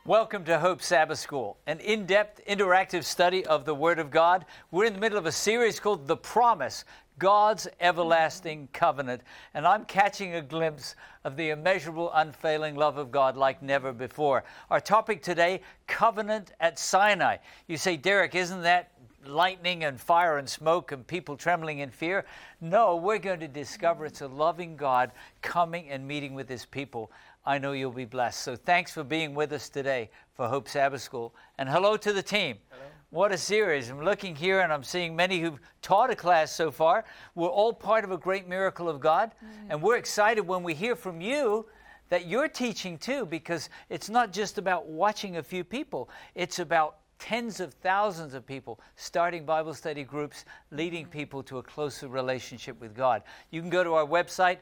Welcome to Hope Sabbath School, an in-depth, interactive study of the Word of God. We're in the middle of a series called The Promise, God's Everlasting Covenant, and I'm catching a glimpse of the immeasurable, unfailing love of God like never before. Our topic today, Covenant at Sinai. You say, Derek, isn't that lightning and fire and smoke and people trembling in fear? No, we're going to discover it's a loving God coming and meeting with His people. I know you'll be blessed. So thanks for being with us today for Hope Sabbath School. And hello to the team. Hello. What a series. I'm looking here and I'm seeing many who've taught a class so far. We're all part of a great miracle of God. And we're excited when we hear from you that you're teaching too, because it's not just about watching a few people. It's about tens of thousands of people starting Bible study groups, leading people to a closer relationship with God. You can go to our website,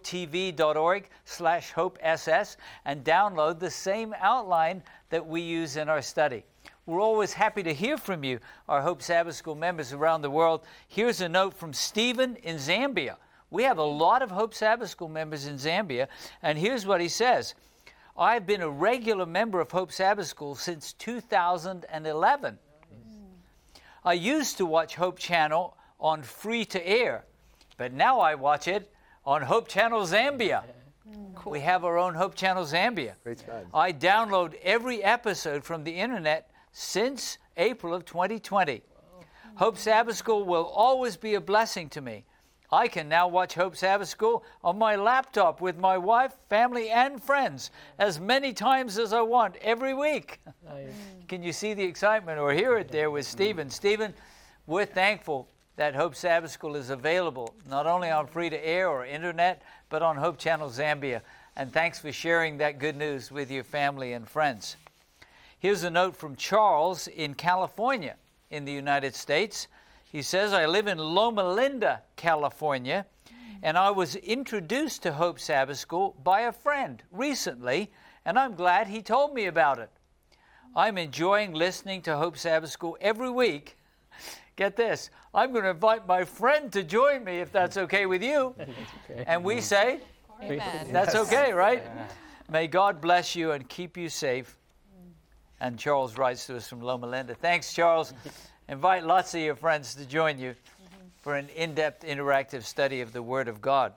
hopetv.org/hopess, and download the same outline that we use in our study. We're always happy to hear from you, our Hope Sabbath School members around the world. Here's a note from Stephen in Zambia. We have a lot of Hope Sabbath School members in Zambia, and here's what he says. I've been a regular member of Hope Sabbath School since 2011. I used to watch Hope Channel on free-to-air, but now I watch it on Hope Channel Zambia. Cool. We have our own Hope Channel Zambia. Great God. I download every episode from the internet since April of 2020. Wow. Hope Sabbath School will always be a blessing to me. I can now watch Hope Sabbath School on my laptop with my wife, family, and friends as many times as I want every week. Nice. Can you see the excitement or hear it there with Stephen? Stephen, we're thankful that Hope Sabbath School is available not only on free-to-air or internet, but on Hope Channel Zambia. And thanks for sharing that good news with your family and friends. Here's a note from Charles in California in the United States. He says, I live in Loma Linda, California, and I was introduced to Hope Sabbath School by a friend recently, and I'm glad he told me about it. I'm enjoying listening to Hope Sabbath School every week. Get this, I'm going to invite my friend to join me if that's okay with you. Okay. And we say, amen. That's okay, right? Yeah. May God bless you and keep you safe. And Charles writes to us from Loma Linda. Thanks, Charles. Invite lots of your friends to join you for an in-depth interactive study of the Word of God.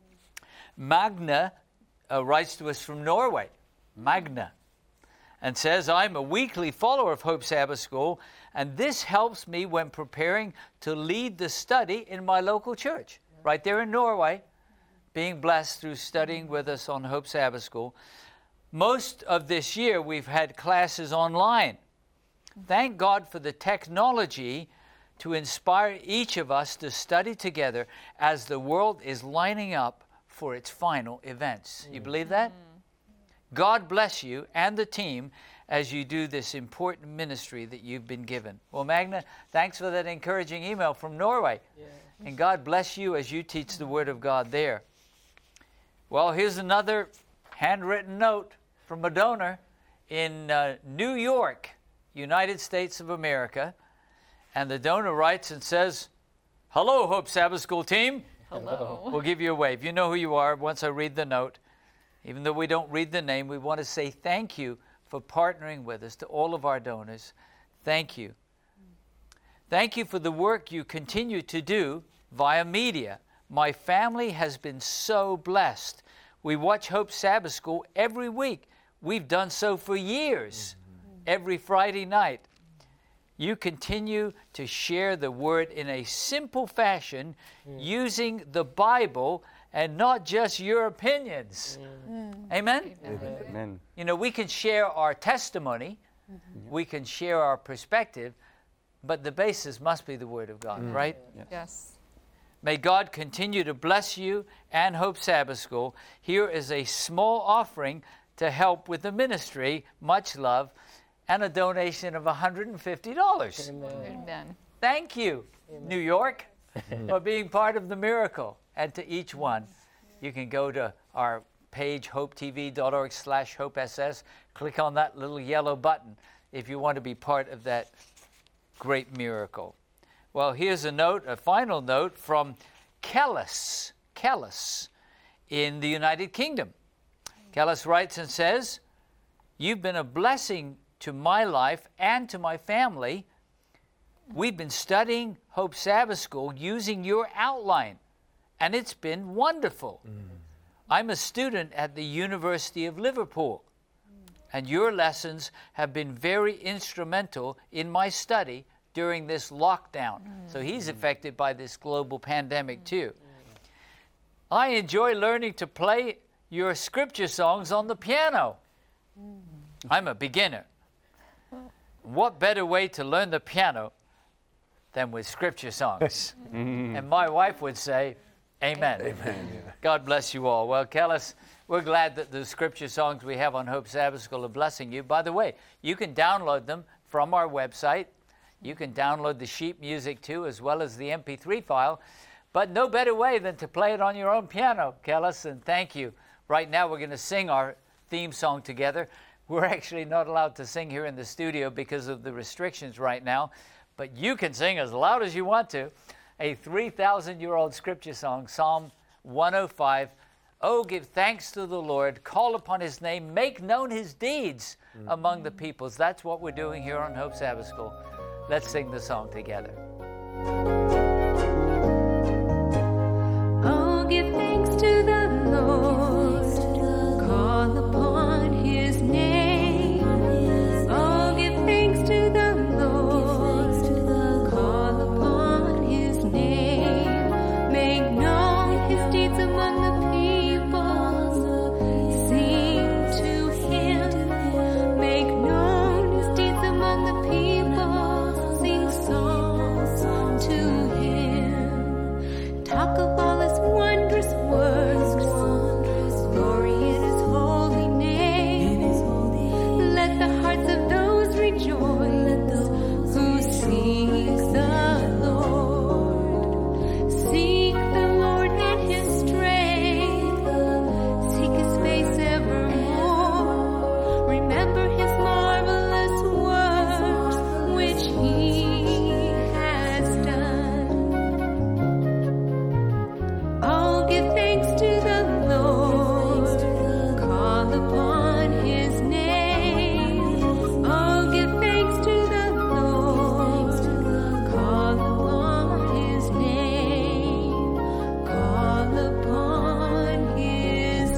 Magna writes to us from Norway, Magna, and says, I'm a weekly follower of Hope Sabbath School, and this helps me when preparing to lead the study in my local church, right there in Norway, being blessed through studying with us on Hope Sabbath School. Most of this year, we've had classes online. Thank God for the technology to inspire each of us to study together as the world is lining up for its final events. You believe that? God bless you and the team as you do this important ministry that you've been given. Well, Magna, thanks for that encouraging email from Norway. Yeah. And God bless you as you teach the Word of God there. Well, here's another handwritten note from a donor in New York, United States of America, and the donor writes and says, hello, Hope Sabbath School team. Hello. We'll give you a wave. You know who you are once I read the note. Even though we don't read the name, we want to say thank you for partnering with us. To all of our donors, thank you. Thank you for the work you continue to do via media. My family has been so blessed. We watch Hope Sabbath School every week. We've done so for years. Every Friday night, you continue to share the Word in a simple fashion using the Bible and not just your opinions. Amen? Amen. You know, we can share our testimony, we can share our perspective, but the basis must be the Word of God, right? Yes. May God continue to bless you and Hope Sabbath School. Here is a small offering to help with the ministry. Much love. And a donation of $150. Amen. Thank you, New York, for being part of the miracle. And to each one, you can go to our page, hopetv.org/hopeess. Click on that little yellow button if you want to be part of that great miracle. Well, here's a note, a final note from Kellis in the United Kingdom. Kellis writes and says, You've been a blessing to my life and to my family. We've been studying Hope Sabbath School using your outline, and it's been wonderful. I'm a student at the University of Liverpool, and your lessons have been very instrumental in my study during this lockdown. So he's affected by this global pandemic too. I enjoy learning to play your scripture songs on the piano. I'm a beginner. What better way to learn the piano than with scripture songs? And my wife would say, amen. Amen. Yeah. God bless you all. Well, Kellis, we're glad that the scripture songs we have on Hope Sabbath School are blessing you. By the way, you can download them from our website. You can download the sheet music too, as well as the MP3 file. But no better way than to play it on your own piano, Kellis, and thank you. Right now we're going to sing our theme song together. We're actually not allowed to sing here in the studio because of the restrictions right now, but you can sing as loud as you want to. A 3,000-year-old scripture song, Psalm 105. Oh, give thanks to the Lord, call upon his name, make known his deeds among the peoples. That's what we're doing here on Hope Sabbath School. Let's sing the song together. Oh, give thanks to the Lord, call upon his name. Oh, give thanks to the Lord, call upon his name. Make known his deeds among the people, sing to him. Make known his deeds among the people, sing songs to him. Talk of all his wondrous works, glory in his holy name. Let the hearts of those rejoice who seek the Lord. Seek the Lord in his strength, seek his face evermore. Remember his marvelous works which he has done. Oh, give thanks to the Lord, call upon his name. Oh, give thanks to the Lord, call upon his name. Call upon his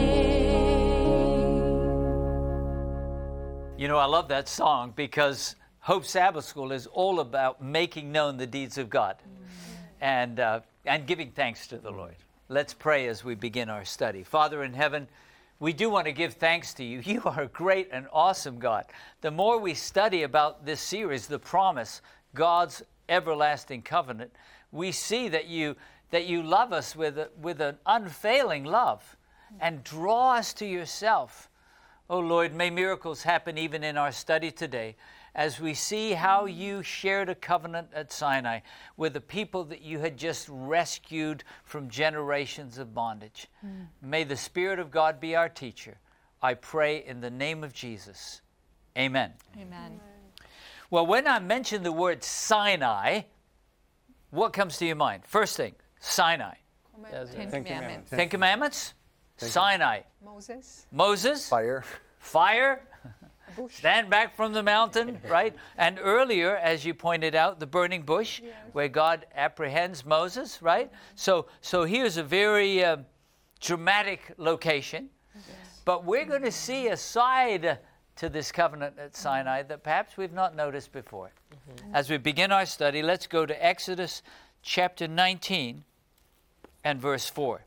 name. You know, I love that song because Hope Sabbath School is all about making known the deeds of God and giving thanks to the Lord. Let's pray as we begin our study. Father in heaven, we do want to give thanks to you. You are a great and awesome God. The more we study about this series, The Promise, God's everlasting covenant, we see that you love us with an unfailing love and draw us to yourself. Oh Lord, may miracles happen even in our study today as we see how you shared a covenant at Sinai with the people that you had just rescued from generations of bondage. May the Spirit of God be our teacher. I pray in the name of Jesus. Amen. Amen. Well, when I mention the word Sinai, what comes to your mind? First thing, Sinai. Ten Ten Commandments. Ten Commandments? Sinai. Moses? Fire. Fire. Stand back from the mountain, right? And earlier, as you pointed out, the burning bush, where God apprehends Moses, right? So here's a very dramatic location. But we're going to see a side to this covenant at Sinai that perhaps we've not noticed before. As we begin our study, let's go to Exodus chapter 19 and verse 4.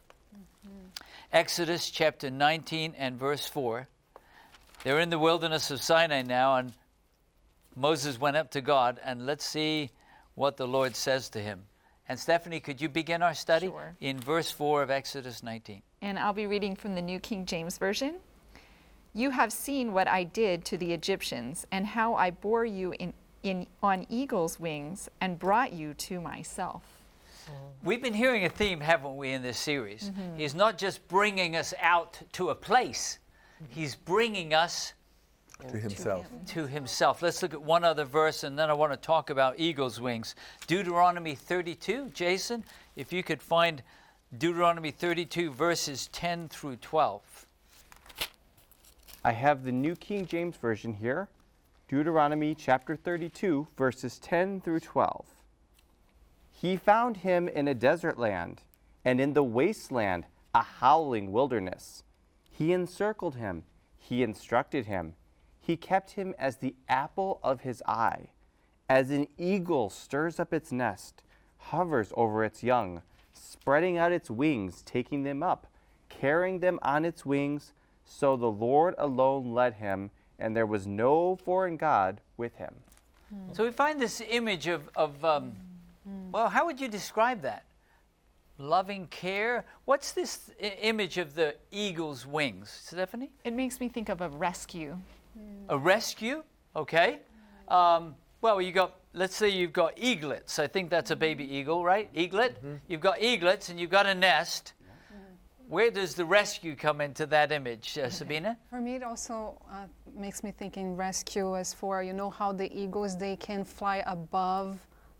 Exodus chapter 19 and verse 4. They're in the wilderness of Sinai now, and Moses went up to God, and let's see what the Lord says to him. And Stephanie, could you begin our study? Sure. In verse 4 of Exodus 19? And I'll be reading from the New King James Version. You have seen what I did to the Egyptians, and how I bore you on eagle's wings and brought you to myself. We've been hearing a theme, haven't we, in this series? He's not just bringing us out to a place. He's bringing us To himself. to himself. Let's look at one other verse, and then I want to talk about eagle's wings. Deuteronomy 32. Jason, if you could find Deuteronomy 32, verses 10 through 12. I have the New King James Version here, Deuteronomy chapter 32, verses 10 through 12. He found him in a desert land, and in the wasteland, a howling wilderness. He encircled him, he instructed him, he kept him as the apple of his eye. As an eagle stirs up its nest, hovers over its young, spreading out its wings, taking them up, carrying them on its wings, so the Lord alone led him, and there was no foreign god with him. So we find this image of well, how would you describe that? Loving care? What's this image of the eagle's wings, Stephanie? It makes me think of a rescue. A rescue? Okay. Well, let's say you've got eaglets. I think that's a baby eagle, right? Eaglet? Mm-hmm. You've got eaglets and you've got a nest. Where does the rescue come into that image, Sabina? For me, it also makes me think in rescue as for, how the eagles, they can fly above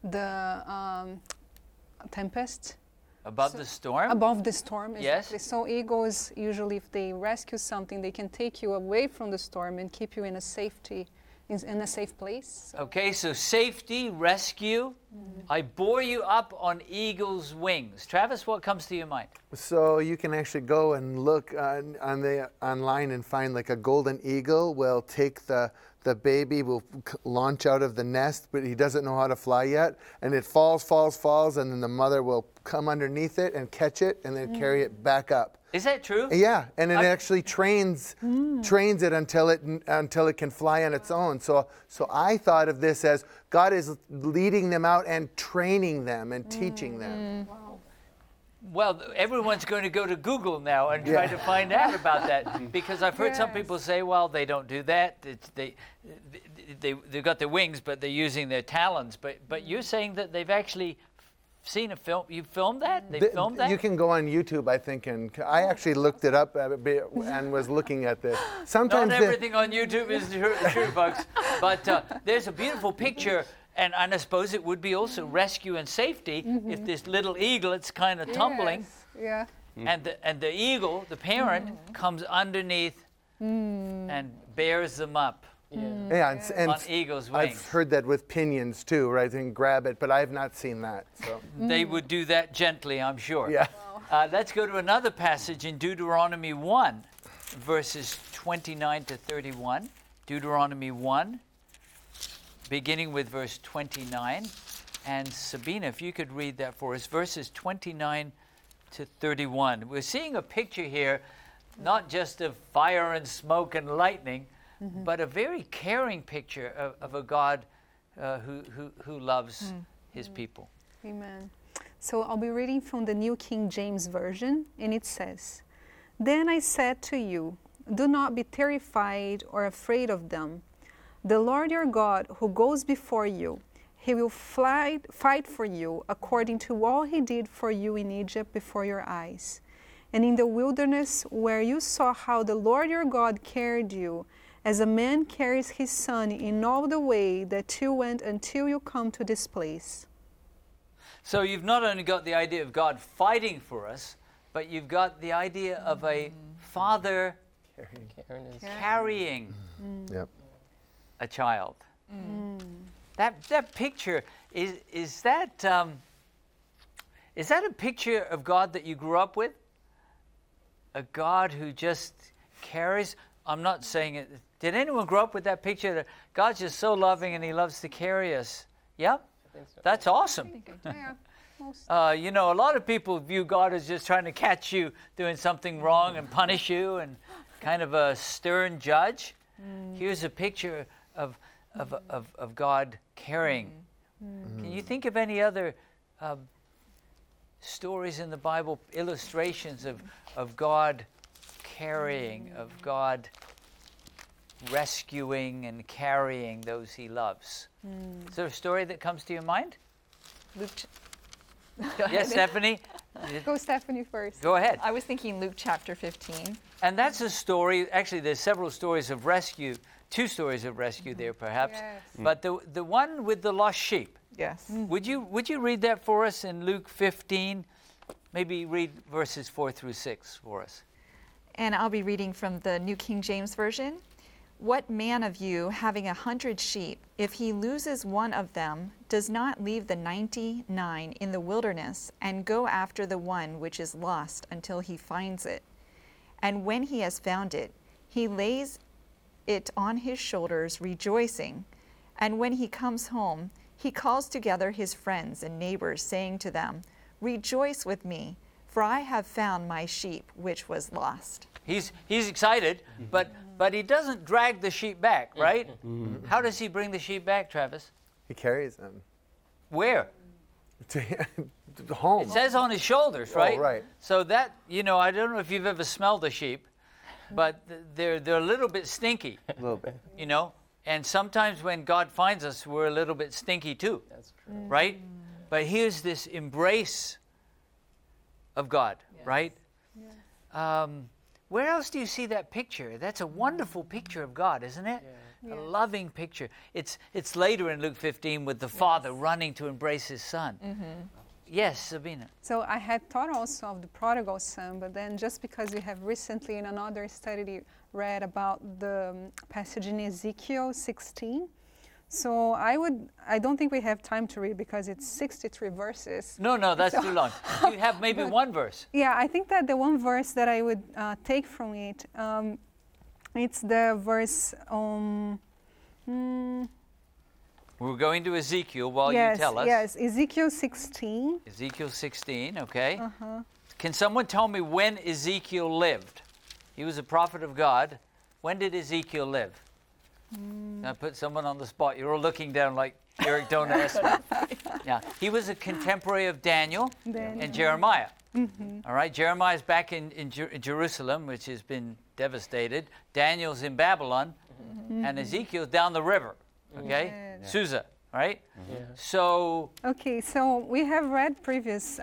the tempest. Above the storm? Above the storm, yes. Exactly. So eagles, usually if they rescue something, they can take you away from the storm and keep you in a safe place. Okay, so safety, rescue. I bore you up on eagle's wings. Travis, what comes to your mind? So you can actually go and look online and find like a golden eagle will take the baby, will launch out of the nest, but he doesn't know how to fly yet. And it falls, and then the mother will come underneath it and catch it and then carry it back up. Is that true? Yeah, and it actually trains it until it can fly on its own. So I thought of this as God is leading them out and training them and teaching them. Wow. Well, everyone's going to go to Google now and try to find out about that, because I've heard some people say, well, they don't do that. They've got their wings, but they're using their talons. But you're saying that they've actually seen a film. You filmed that? They filmed that? You can go on YouTube, I think, and I actually looked it up and was looking at this. Sometimes not everything on YouTube is true, folks. But there's a beautiful picture. And I suppose it would be also rescue and safety if this little eaglet's kind of tumbling. Yes. Yeah. And the eagle, the parent, comes underneath and bears them up and on eagle's wings. I've heard that with pinions too, right? And grab it, but I have not seen that. So they would do that gently, I'm sure. Yeah. Let's go to another passage in Deuteronomy 1, verses 29 to 31. Deuteronomy 1. Beginning with verse 29. And Sabina, if you could read that for us, verses 29 to 31. We're seeing a picture here, not just of fire and smoke and lightning, but a very caring picture of a God who loves his people. Amen. So I'll be reading from the New King James Version, and it says, "Then I said to you, do not be terrified or afraid of them. The Lord your God, who goes before you, he will fight for you according to all he did for you in Egypt before your eyes, and in the wilderness where you saw how the Lord your God carried you, as a man carries his son in all the way that you went until you come to this place." So you've not only got the idea of God fighting for us, but you've got the idea of a father carrying Yep. a child. That picture is that a picture of God that you grew up with? A God who just carries? I'm not saying it. Did anyone grow up with that picture that God's just so loving and he loves to carry us? Yeah? I think so. That's awesome. Yeah. A lot of people view God as just trying to catch you doing something wrong and punish you and kind of a stern judge. Here's a picture of God carrying. Can you think of any other stories in the Bible, illustrations of God carrying, of God rescuing and carrying those he loves? Is there a story that comes to your mind? Yes, Stephanie? Go Stephanie first. Go ahead. I was thinking Luke chapter 15. And that's a story, actually there's several stories of rescue, 2 stories of rescue there perhaps, Yes. but the one with the lost sheep, Yes. would you read that for us in Luke 15? Maybe read verses 4 through 6 for us. And I'll be reading from the New King James Version. What man of you, having 100 sheep, if he loses one of them, does not leave the 99 in the wilderness and go after the one which is lost until he finds it? And when he has found it, he lays it on his shoulders, rejoicing. And when he comes home, he calls together his friends and neighbors, saying to them, Rejoice with me, for I have found my sheep which was lost. He's excited, but he doesn't drag the sheep back, right? How does he bring the sheep back, Travis? He carries them Where? to home. It says on his shoulders, right? Oh, right. So that, I don't know if you've ever smelled a sheep, but they're a little bit stinky, A little bit. And sometimes when God finds us, we're a little bit stinky too, That's true. right? But here's this embrace of God, right? Where else do you see that picture? That's a wonderful picture of God, isn't it? A loving picture. It's later in Luke 15 with the Father running to embrace his Son. Yes, Sabina. So I had thought also of the prodigal son, but then just because we have recently in another study read about the passage in Ezekiel 16, so I don't think we have time to read because it's 63 verses. No, that's too long. You have maybe one verse. Yeah, I think that the one verse that I would take from it, it's the verse We're going to Ezekiel while yes, you tell us. Yes, Ezekiel 16. Ezekiel 16, okay. Can someone tell me when Ezekiel lived? He was a prophet of God. When did Ezekiel live? I put someone on the spot. You're all looking down like, Eric, don't ask me. Yeah, he was a contemporary of Daniel and Jeremiah. All right, Jeremiah's back in Jerusalem, which has been devastated. Daniel's in Babylon, and Ezekiel's down the river, okay? Susa, right? So... Okay, so we have read previous,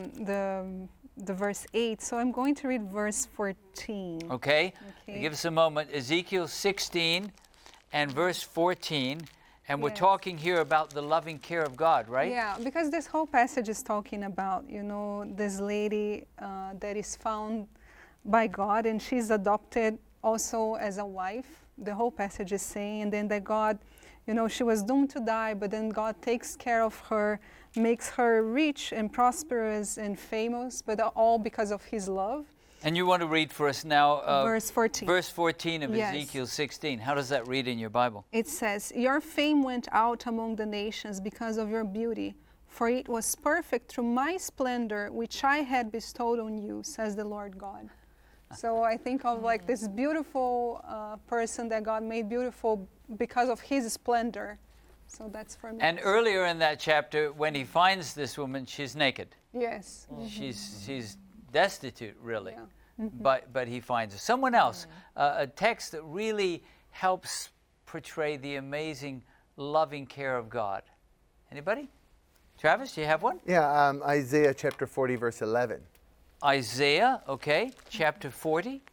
the verse 8, so I'm going to read verse 14. Okay. Give us a moment. Ezekiel 16 and verse 14, and we're talking here about the loving care of God, right? Yeah, because this whole passage is talking about, this lady that is found by God, and she's adopted also as a wife. The whole passage is saying, and then that God, she was doomed to die, but then God takes care of her, makes her rich and prosperous and famous, but all because of his love. And you want to read for us now verse 14. Verse 14 of Yes. Ezekiel 16. How does that read in your Bible? It says, Your fame went out among the nations because of your beauty, for it was perfect through my splendor, which I had bestowed on you, says the Lord God. So I think of like this beautiful person that God made beautiful because of his splendor. So that's for me. And earlier in that chapter, when he finds this woman, she's naked. Yes. She's destitute, really. Yeah. But he finds her. Someone else, a text that really helps portray the amazing loving care of God. Anybody? Travis, do you have one? Yeah, Isaiah chapter 40, verse 11. Isaiah, okay, chapter 40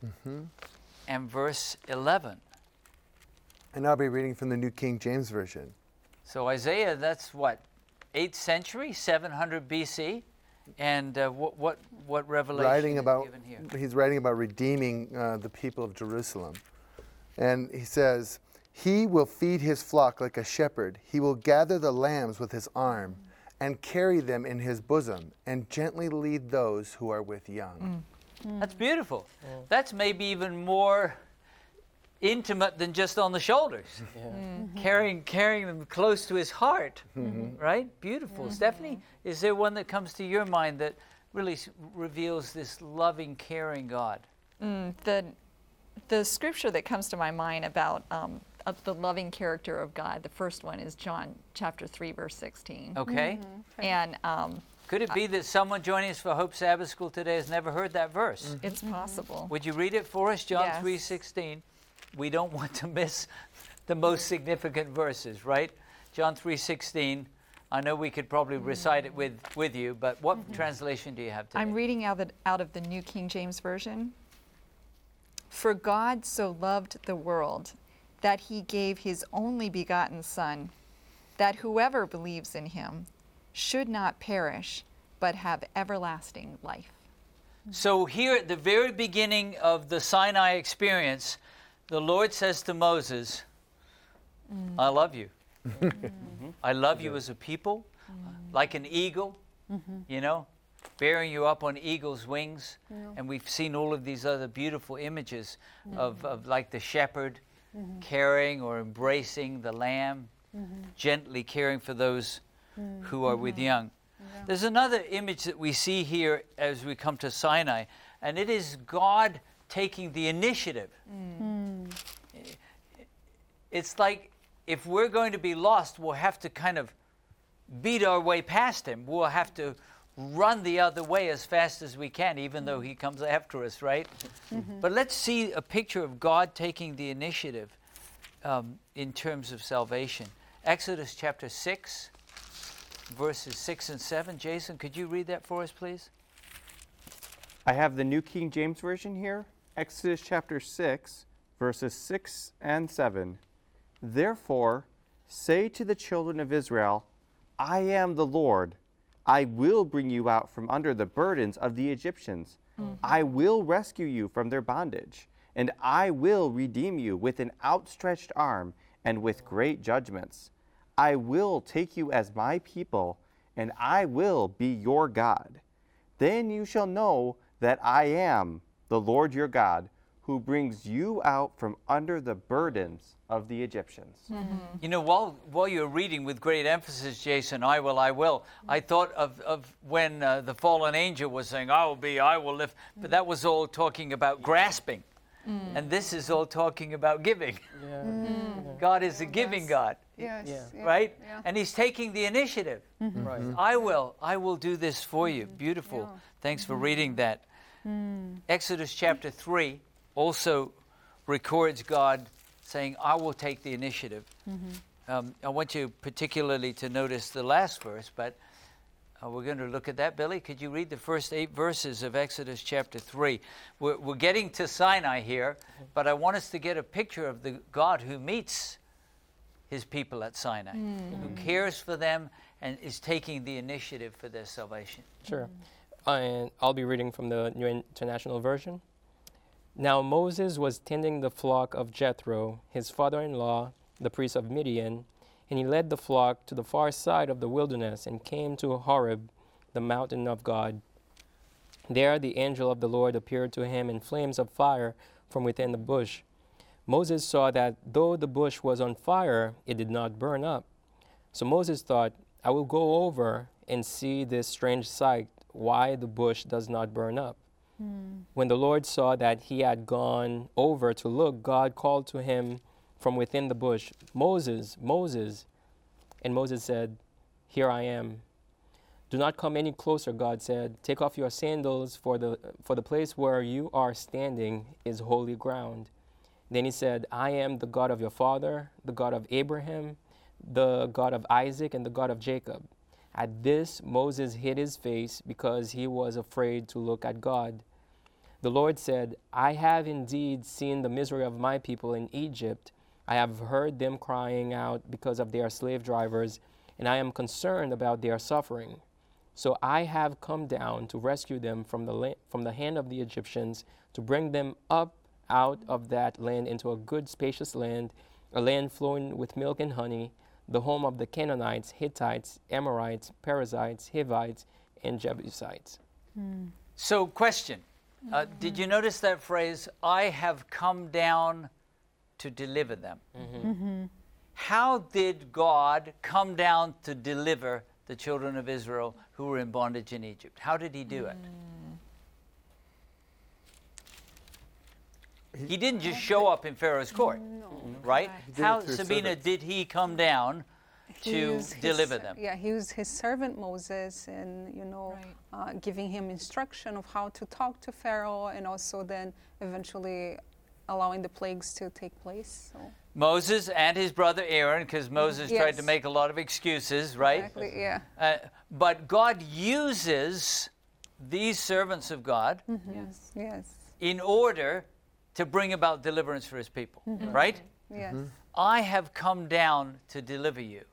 and verse 11. And I'll be reading from the New King James Version. So Isaiah, that's what, 8th century, 700 BC? And what revelation is given here? He's writing about redeeming the people of Jerusalem. And he says, He will feed his flock like a shepherd. He will gather the lambs with his arm and carry them in his bosom and gently lead those who are with young. That's beautiful. That's maybe even more intimate than just on the shoulders. Carrying them close to his heart, right? Beautiful. Stephanie, is there one that comes to your mind that really reveals this loving, caring God? The scripture that comes to my mind about of the loving character of God, the first one is John chapter 3, verse 16. Okay. And Could it be that someone joining us for Hope Sabbath School today has never heard that verse? it's possible. Would you read it for us, John Yes. 3:16? We don't want to miss the most significant verses, right? John 3:16. I know we could probably recite it with you, but what translation do you have today? I'm reading out of the New King James Version. For God so loved the world that he gave his only begotten Son, that whoever believes in him should not perish, but have everlasting life. So here at the very beginning of the Sinai experience, the Lord says to Moses, I love you. I love you as a people, like an eagle, you know, bearing you up on eagle's wings. And we've seen all of these other beautiful images of like the shepherd carrying or embracing the lamb, gently caring for those who are with young. There's another image that we see here as we come to Sinai, and it is God taking the initiative. It's like if we're going to be lost, we'll have to kind of beat our way past him. We'll have to run the other way as fast as we can, even though he comes after us, right? But let's see a picture of God taking the initiative in terms of salvation. Exodus chapter 6, verses 6 and 7. Jason, could you read that for us, please? I have the New King James Version here. Exodus chapter 6, verses 6 and 7. Therefore, say to the children of Israel, I am the Lord. I will bring you out from under the burdens of the Egyptians. I will rescue you from their bondage, and I will redeem you with an outstretched arm and with great judgments. I will take you as my people, and I will be your God. Then you shall know that I am the Lord your God, who brings you out from under the burdens of the Egyptians. You know, while you're reading with great emphasis, Jason, I will, I thought of when the fallen angel was saying, I will lift, but that was all talking about grasping. And this is all talking about giving. God is a giving God, right? And he's taking the initiative. Right. I will do this for you. Beautiful. Thanks for reading that. Exodus chapter 3 also records God saying, I will take the initiative. I want you particularly to notice the last verse, but we're going to look at that. Billy, could you read the first 8 verses of Exodus chapter 3? We're getting to Sinai here, but I want us to get a picture of the God who meets his people at Sinai, who cares for them and is taking the initiative for their salvation. Sure. And I'll be reading from the New International Version. Now Moses was tending the flock of Jethro, his father-in-law, the priest of Midian, and he led the flock to the far side of the wilderness and came to Horeb, the mountain of God. There the angel of the Lord appeared to him in flames of fire from within the bush. Moses saw that though the bush was on fire, it did not burn up. So Moses thought, I will go over and see this strange sight, why the bush does not burn up. When the Lord saw that he had gone over to look, God called to him from within the bush, Moses, Moses. And Moses said, Here I am. Do not come any closer, God said. Take off your sandals, for the place where you are standing is holy ground. Then he said, I am the God of your father, the God of Abraham, the God of Isaac, and the God of Jacob. At this, Moses hid his face because he was afraid to look at God. The Lord said, I have indeed seen the misery of my people in Egypt. I have heard them crying out because of their slave drivers, and I am concerned about their suffering. So I have come down to rescue them from the hand of the Egyptians, to bring them up out of that land into a good spacious land, a land flowing with milk and honey, the home of the Canaanites, Hittites, Amorites, Perizzites, Hivites, and Jebusites. So, question. Did you notice that phrase, I have come down to deliver them? How did God come down to deliver the children of Israel who were in bondage in Egypt? How did he do it? He didn't just show up in Pharaoh's court, right? How, Sabina, did he come down to deliver them? Yeah, he used his servant Moses and, giving him instruction of how to talk to Pharaoh, and also then eventually allowing the plagues to take place. So. Moses and his brother Aaron, because Moses tried to make a lot of excuses, right? Exactly, yeah. But God uses these servants of God Yes. in order to bring about deliverance for his people, right? Yes. I have come down to deliver you.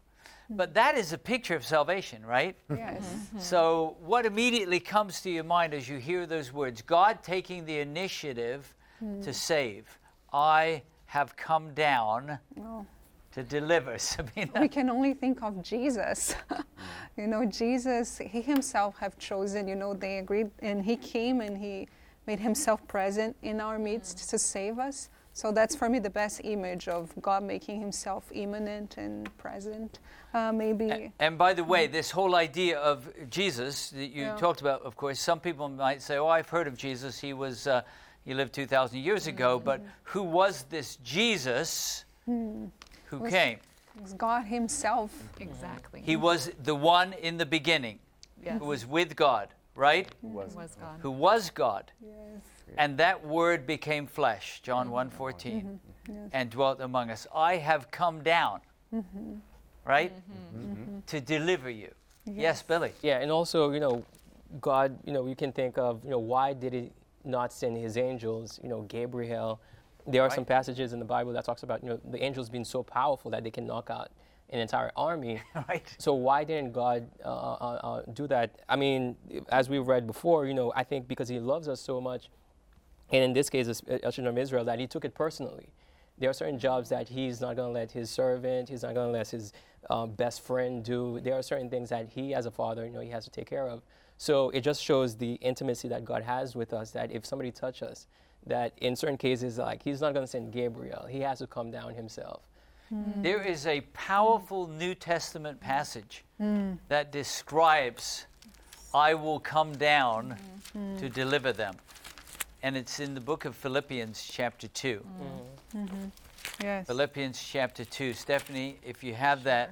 But that is a picture of salvation, right? Yes. So what immediately comes to your mind as you hear those words? God taking the initiative to save. I have come down Oh. to deliver. Sabina. We can only think of Jesus. You know, Jesus, he himself have chosen, you know, they agreed, and he came and he made himself present in our midst to save us. So that's for me the best image of God making himself immanent and present. Maybe. And by the way, this whole idea of Jesus that you talked about, of course, some people might say, oh, I've heard of Jesus. He was, he lived 2,000 years ago. But who was this Jesus who came? It's God himself. Exactly. He was the one in the beginning Yes. who was with God, right? was God. Who was God. Yes. And that word became flesh, John 1:14, and dwelt among us. I have come down, right, to deliver you. Yes, Billy. Yeah, and also, God, you can think of, why did he not send his angels, Gabriel? There are some Right. passages in the Bible that talks about, the angels being so powerful that they can knock out an entire army. Right. So why didn't God do that? I mean, as we read before, I think because he loves us so much, and in this case, the children of Israel, that he took it personally. There are certain jobs that he's not going to let his servant, he's not going to let his best friend do. There are certain things that he, as a father, he has to take care of. So it just shows the intimacy that God has with us, that if somebody touches us, that in certain cases, like, he's not going to send Gabriel. He has to come down himself. There is a powerful New Testament passage that describes, I will come down to deliver them. And it's in the book of Philippians chapter 2. Yes. Philippians chapter 2. Stephanie, if you have that.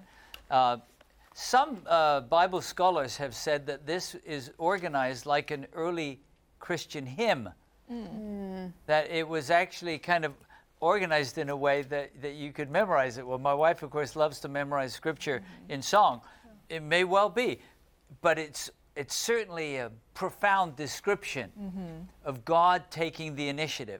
Some Bible scholars have said that this is organized like an early Christian hymn. That it was actually kind of organized in a way that you could memorize it. Well, my wife, of course, loves to memorize scripture in song. It may well be, but it's certainly a profound description of God taking the initiative.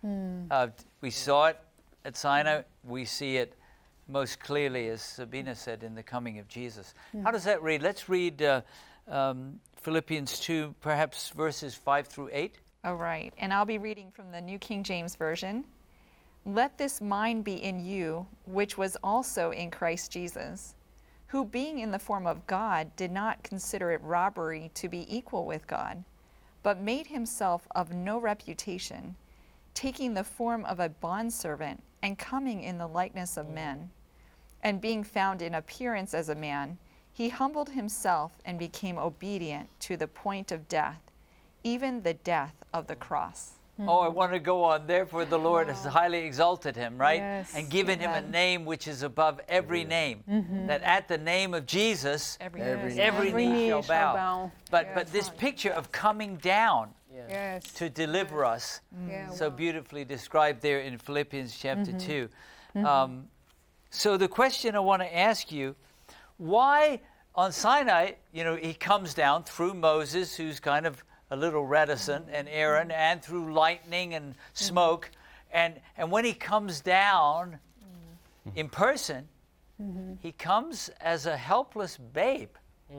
We saw it at Sinai. We see it most clearly, as Sabina said, in the coming of Jesus. How does that read? Let's read Philippians 2, perhaps verses 5 through 8. All right, and I'll be reading from the New King James Version. Let this mind be in you, which was also in Christ Jesus, who being in the form of God did not consider it robbery to be equal with God, but made himself of no reputation, taking the form of a bondservant and coming in the likeness of men. And being found in appearance as a man, he humbled himself and became obedient to the point of death, even the death of the cross. Oh, I want to go on. Therefore, the Lord has highly exalted him, right? Yes. And given him a name which is above every name. That at the name of Jesus, Every knee shall bow. But Yes. this picture of coming down Yes. to deliver us, Yeah, so wow. beautifully described there in Philippians chapter 2. So the question I want to ask you, why on Sinai, he comes down through Moses, who's kind of a little reticent, and Aaron, and through lightning and smoke. And when he comes down in person, he comes as a helpless babe.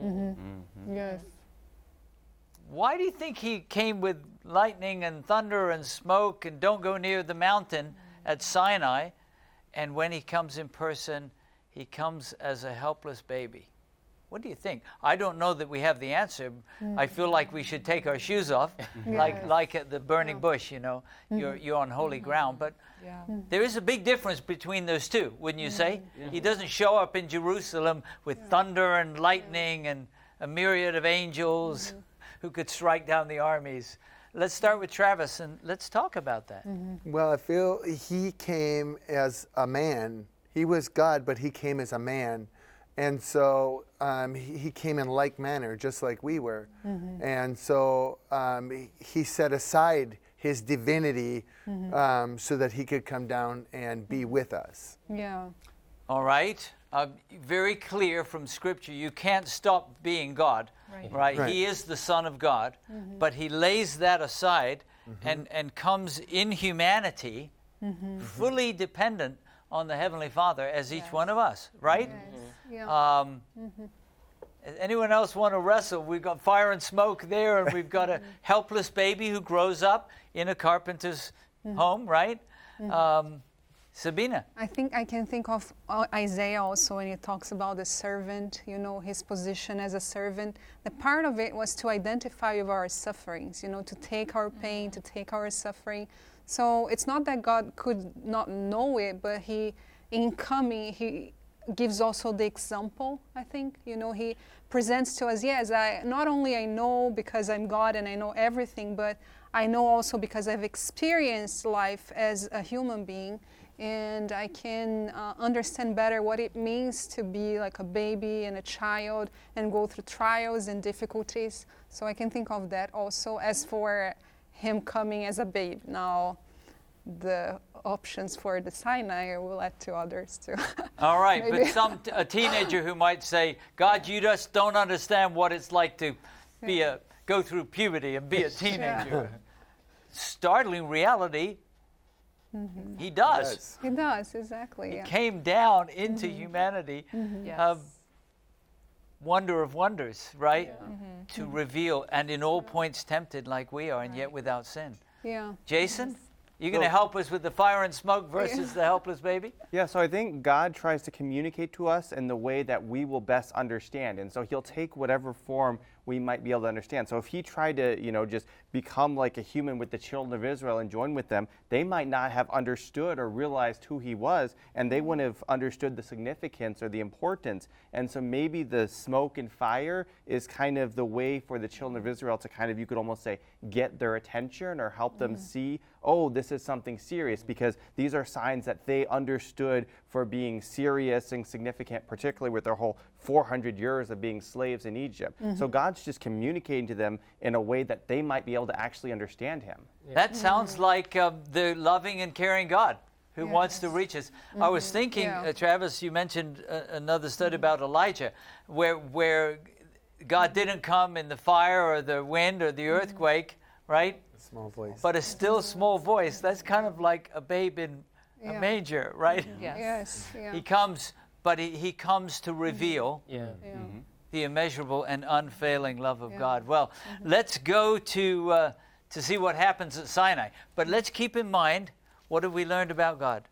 Yes. Why do you think he came with lightning and thunder and smoke and don't go near the mountain at Sinai? And when he comes in person, he comes as a helpless baby. What do you think? I don't know that we have the answer. I feel like we should take our shoes off, like at the burning bush, You're on holy ground. But Yeah. there is a big difference between those two, wouldn't you say? He doesn't show up in Jerusalem with thunder and lightning and a myriad of angels who could strike down the armies. Let's start with Travis and let's talk about that. Well, I feel he came as a man. He was God, but he came as a man. And so he came in like manner, just like we were. And so he set aside his divinity so that he could come down and be with us. Yeah. All right? Very clear from Scripture, you can't stop being God. Right? Right. He is the Son of God, but he lays that aside and comes in humanity, fully dependent on the Heavenly Father as each one of us, right? Yeah. Anyone else want to wrestle? We've got fire and smoke there, and we've got a helpless baby who grows up in a carpenter's home, right? Sabina. I think I can think of Isaiah also when he talks about the servant, you know, his position as a servant. The part of it was to identify with our sufferings, you know, to take our pain, to take our suffering. So it's not that God could not know it, but he gives also the example, I think. You know, he presents to us, yes, not only I know because I'm God and I know everything, but I know also because I've experienced life as a human being, and I can understand better what it means to be like a baby and a child and go through trials and difficulties. So I can think of that also. As for him coming as a babe, now the options for the Sinai I will let to others too. All right, Maybe. but a teenager who might say, God, you just don't understand what it's like to go through puberty and be a teenager. Startling reality, he does. He does, exactly. He Yeah. came down into humanity, Yes. wonder of wonders, right? To reveal, and in all points tempted like we are, and yet without sin. Yeah. Jason, you going to help us with the fire and smoke versus the helpless baby? Yeah, so I think God tries to communicate to us in the way that we will best understand. And so he'll take whatever form we might be able to understand. So if he tried to, just become like a human with the children of Israel and join with them, they might not have understood or realized who he was, and they wouldn't have understood the significance or the importance. And so maybe the smoke and fire is kind of the way for the children of Israel to kind of, you could almost say, get their attention or help them see, oh, this is something serious, because these are signs that they understood for being serious and significant, particularly with their whole 400 years of being slaves in Egypt. So God's just communicating to them in a way that they might be able to actually understand him. That sounds like the loving and caring God who wants to reach us. I was thinking, Yeah. Travis, you mentioned another study about Elijah, where God didn't come in the fire or the wind or the earthquake, right? Small voice. But a still small voice. That's kind of like a babe in a Yeah. manger, right? Yes. Yes. Yeah. He comes, but he comes to reveal Yeah. Yeah. the immeasurable and unfailing love of Yeah. God. Well, let's go to see what happens at Sinai. But let's keep in mind, what have we learned about God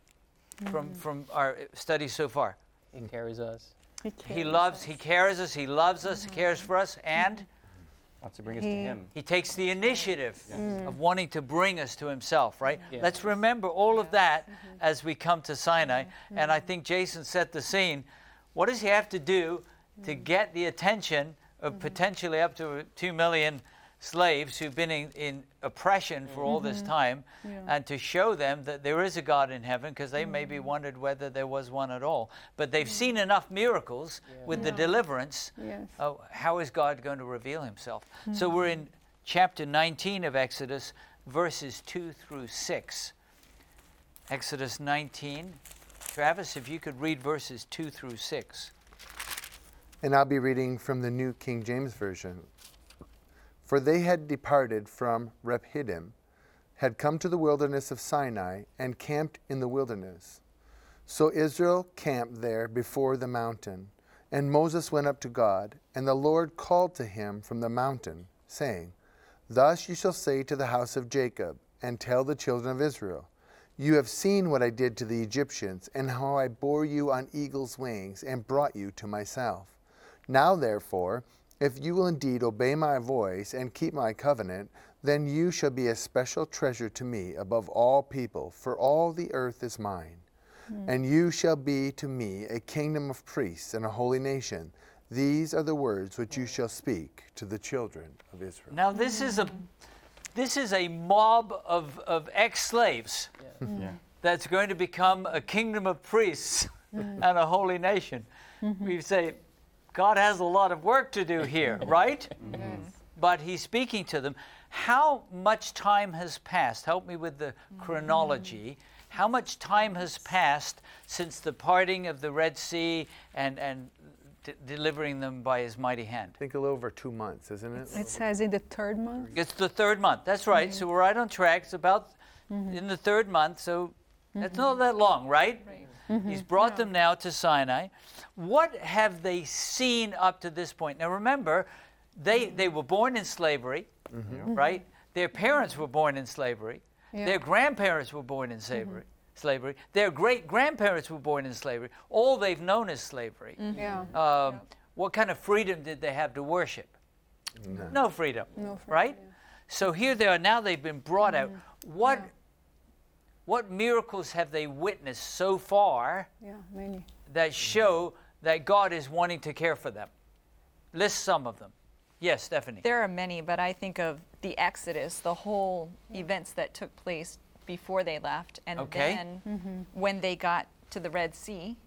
from our study so far? He carries us. He loves, he cares us, he loves us, he cares for us, and Wants to bring us to him. he takes the initiative of wanting to bring us to himself, right? Yeah. Let's remember all of that as we come to Sinai. And I think Jason set the scene. What does he have to do to get the attention of potentially up to 2 million slaves who've been in oppression for all this time, and to show them that there is a God in heaven, because they maybe wondered whether there was one at all. But they've seen enough miracles with the deliverance. Yes. How is God going to reveal himself? So we're in chapter 19 of Exodus, verses 2 through 6. Exodus 19. Travis, if you could read verses 2 through 6. And I'll be reading from the New King James Version. For they had departed from Rephidim, had come to the wilderness of Sinai, and camped in the wilderness. So Israel camped there before the mountain. And Moses went up to God, and the Lord called to him from the mountain, saying, Thus you shall say to the house of Jacob, and tell the children of Israel, You have seen what I did to the Egyptians, and how I bore you on eagle's wings, and brought you to myself. Now therefore, if you will indeed obey my voice and keep my covenant, then you shall be a special treasure to me above all people, for all the earth is mine. And you shall be to me a kingdom of priests and a holy nation. These are the words which you shall speak to the children of Israel. Now this is a mob of ex-slaves that's going to become a kingdom of priests and a holy nation. We say, God has a lot of work to do here, right? But he's speaking to them. How much time has passed? Help me with the chronology. How much time has passed since the parting of the Red Sea and delivering them by his mighty hand? I think a little over 2 months, isn't it? It says in the 3rd month. It's the 3rd month. That's right. So we're right on track. It's about in the 3rd month. So That's not that long, right? Right. He's brought them now to Sinai. What have they seen up to this point? Now remember, they were born in slavery, right? Their parents were born in slavery. Yeah. Their grandparents were born in slavery. Their great-grandparents were born in slavery. All they've known is slavery. Yeah. What kind of freedom did they have to worship? No freedom, No freedom, right? yeah. So here they are now, they've been brought out. What miracles have they witnessed so far Yeah, many. that show that God is wanting to care for them? List some of them. Yes, Stephanie. There are many, but I think of the Exodus, the whole events that took place before they left, and Okay. then when they got to the Red Sea,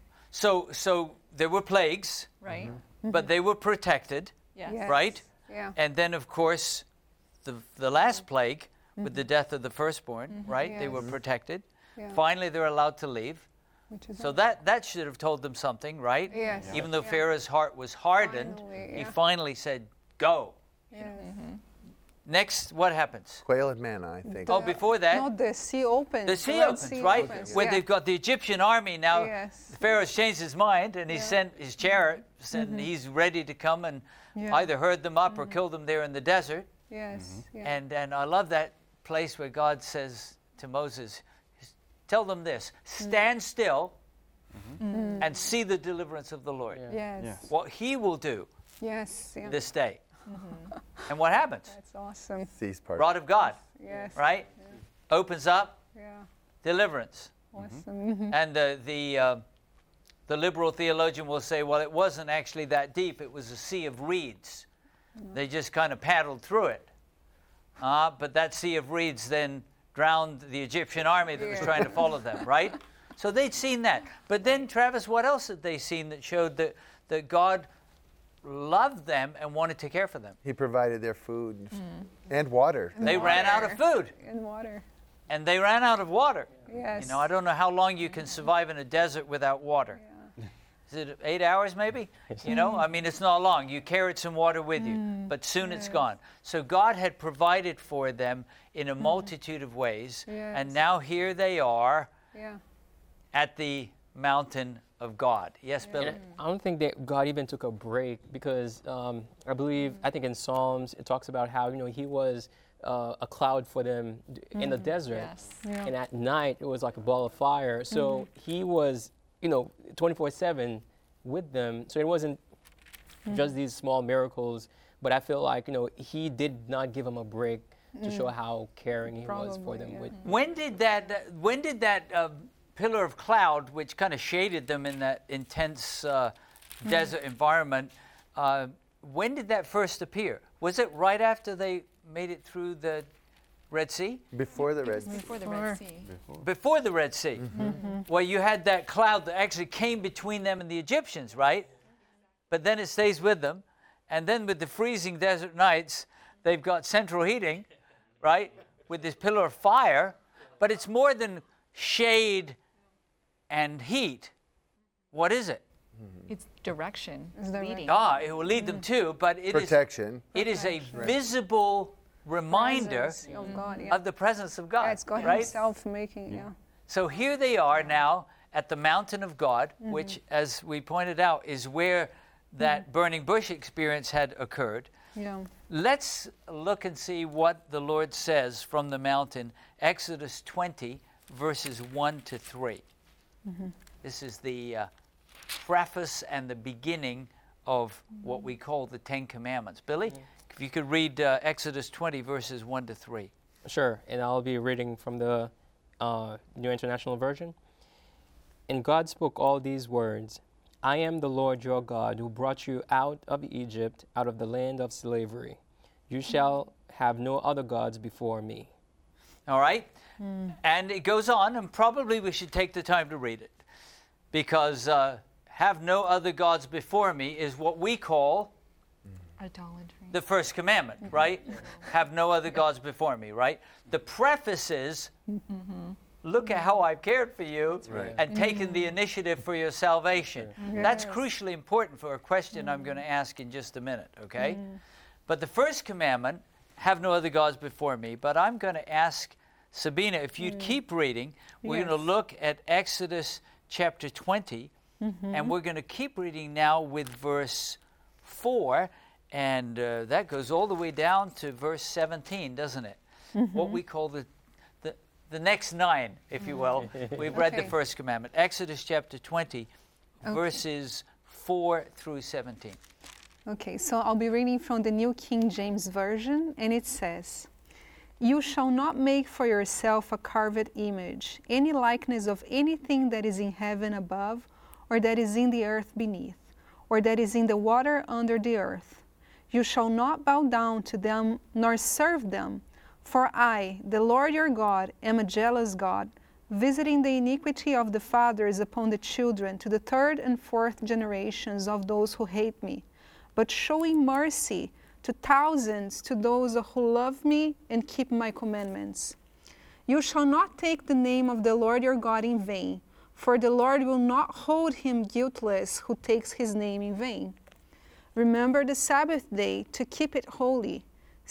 So there were plagues, right? but they were protected, Yes. Yes. right? Yeah. And then, of course, the last plague with the death of the firstborn, right? They were Yes. protected. Yeah. Finally, they're allowed to leave. Which is So that should have told them something, right? Yes. Even though Yeah. Pharaoh's heart was hardened, Finally, he yeah. finally said, "Go." Yes. Next, what happens? Quail and manna, I think. Oh, before that, No, the sea opens. the sea Red opens, Sea right? opens, Where yeah. they've got the Egyptian army now. Yes. Pharaoh's changed his mind, and he sent his chariots, and he's ready to come and Yeah. either herd them up or kill them there in the desert. Yes. Yeah. And I love that place where God says to Moses, "Tell them this: stand still and see the deliverance of the Lord. Yes. Yes. What He will do Yes. Yeah. this day." And what happens? That's awesome. Seas part. Rod of God, Yes. right? Opens up, Yeah. deliverance. Awesome. And the liberal theologian will say, well, it wasn't actually that deep. It was a sea of reeds. They just kind of paddled through it. But that sea of reeds then drowned the Egyptian army that was trying to follow them, right? So they'd seen that. But then, Travis, what else had they seen that showed that God loved them and wanted to care for them? He provided their food and water. They ran out of food, In water. and they ran out of water. Yes. You know, I don't know how long you can survive in a desert without water. Is it 8 hours maybe? You know, I mean, it's not long. You carried some water with you, but soon it's gone. So God had provided for them in a multitude of ways, and Yes. now here they are Yeah. at the mountain of God. Yes, Billy? And I don't think that God even took a break because I think in Psalms it talks about how He was a cloud for them in the desert, Yes. Yeah. and at night it was like a ball of fire. So He was 24/7 with them. So it wasn't just these small miracles, but I feel like He did not give them a break to show how caring He was for Probably, them. yeah. With When did that pillar of cloud, which kind of shaded them in that intense desert environment, when did that first appear? Was it right after they made it through the Red Sea? Before the Red Sea. Before the Red Sea. Before the Red Sea. Well, you had that cloud that actually came between them and the Egyptians, right? But then it stays with them. And then with the freezing desert nights, they've got central heating, right? With this pillar of fire. But it's more than shade and heat. What is it? It's direction, It's direction. leading. It will lead them to, but Protection. it is a visible reminder Presence of God. Yeah. of the presence of God, Yeah, it's God right? Himself making. Yeah. So here they are now at the mountain of God, which, as we pointed out, is where that burning bush experience had occurred. Yeah. Let's look and see what the Lord says from the mountain, Exodus 20, verses 1 to 3. This is the preface and the beginning of what we call the Ten Commandments. Billy, if you could read Exodus 20, verses 1 to 3. Sure, and I'll be reading from the New International Version. And God spoke all these words, I am the Lord your God who brought you out of Egypt, out of the land of slavery. You shall have no other gods before me. All right? And it goes on, and probably we should take the time to read it. Because have no other gods before me is what we call Idolatry. the first commandment, right? Have no other gods before me, right? The preface is, look at how I've cared for you and taken the initiative for your salvation. That's crucially important for a question I'm going to ask in just a minute, okay? But the first commandment, have no other gods before me, but I'm going to ask Sabina, if you'd keep reading, we're going to look at Exodus chapter 20, and we're going to keep reading now with verse 4, and that goes all the way down to verse 17, doesn't it? What we call the next 9, if you will. We've read the Okay. first commandment. Exodus chapter 20, verses 4 through 17. Okay, so I'll be reading from the New King James Version, and it says, "You shall not make for yourself a carved image, any likeness of anything that is in heaven above, or that is in the earth beneath, or that is in the water under the earth. You shall not bow down to them, nor serve them. For I, the Lord your God, am a jealous God, visiting the iniquity of the fathers upon the children to the third and fourth generations of those who hate me, but showing mercy to thousands to those who love me and keep my commandments. You shall not take the name of the Lord your God in vain, for the Lord will not hold him guiltless who takes his name in vain. Remember the Sabbath day to keep it holy.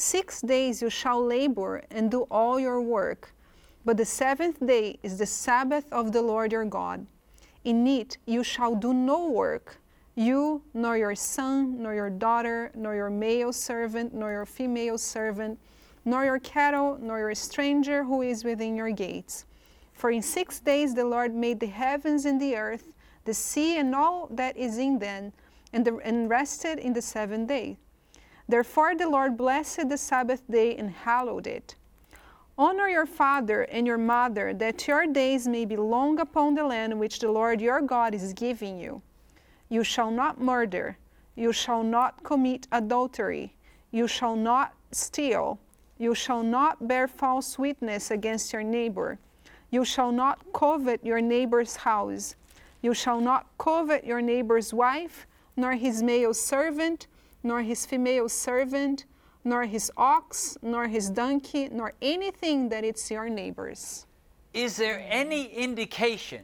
6 days you shall labor and do all your work, but the seventh day is the Sabbath of the Lord your God. In it you shall do no work, you, nor your son, nor your daughter, nor your male servant, nor your female servant, nor your cattle, nor your stranger who is within your gates. For in 6 days the Lord made the heavens and the earth, the sea and all that is in them, and rested in the seventh day. Therefore the Lord blessed the Sabbath day and hallowed it. Honor your father and your mother, that your days may be long upon the land which the Lord your God is giving you. You shall not murder. You shall not commit adultery. You shall not steal. You shall not bear false witness against your neighbor. You shall not covet your neighbor's house. You shall not covet your neighbor's wife, nor his male servant, nor his female servant, nor his ox, nor his donkey, nor anything that is your neighbor's." Is there any indication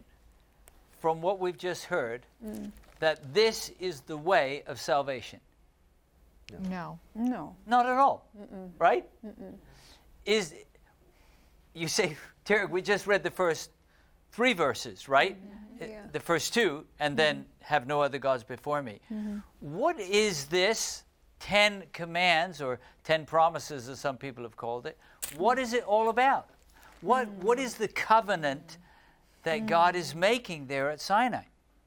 from what we've just heard that this is the way of salvation? No. No. Not at all, right? You say, Derek, we just read the first 3 verses, right? Yeah. The first 2, and then have no other gods before me. What is this 10 commands, or 10 promises, as some people have called it? What is it all about? What is the covenant that God is making there at Sinai?